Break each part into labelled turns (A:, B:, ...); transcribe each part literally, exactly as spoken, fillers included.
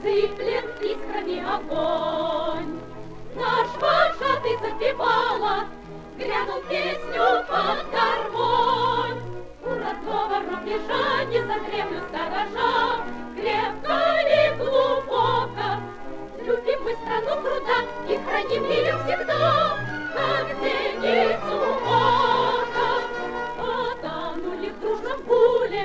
A: Сыплет искрами огонь. Наш вожатый запевала, грянул песню под гармонь. У родного рубежа не задремлют сторожа, крепко и глубоко. Любим мы страну труда и храним ее всегда, как зеницу ока. Потонули в дружном гуле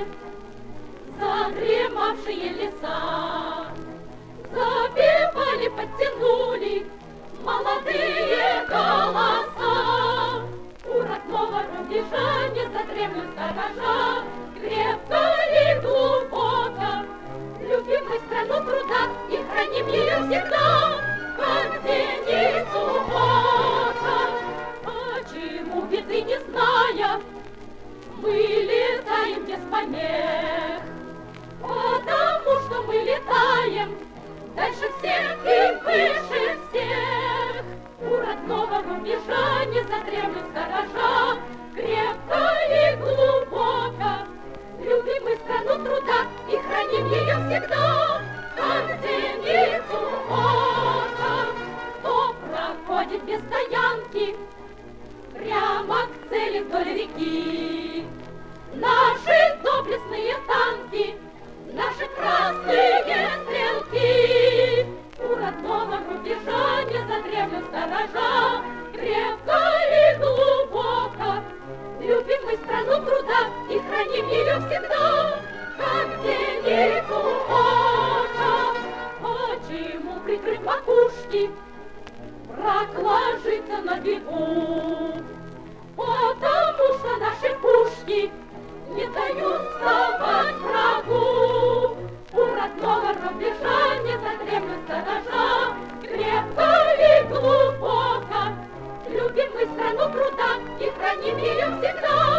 A: задремавшие леса, запевали, подтянули молодые голоса. У родного рубежа не задремлют сторожа, крепко и глубоко. Любим мы страну труда и храним ее всегда, как зеницу ока. Почему беды не зная, мы летаем без помех? Потому что мы летаем дальше всех и выше всех. У родного рубежа не задремлют сторожа, крепко и глубоко. Любим мы страну труда и храним ее всегда, как зеницу ока. Кто проходит без стоянки прямо к цели вдоль реки? Наши доблестные танки, наши красные стрелки. У родного рубежа не задремлют сторожа, крепко и глубоко. Любим мы страну труда и храним ее всегда, как зеницу ока. Почему, прикрыв макушки, враг ложится на бегу? Потому что наши пушки не дают вставать врагу. У родного рубежа не задремлют сторожа, крепко и глубоко. Любим мы страну труда и храним ее всегда,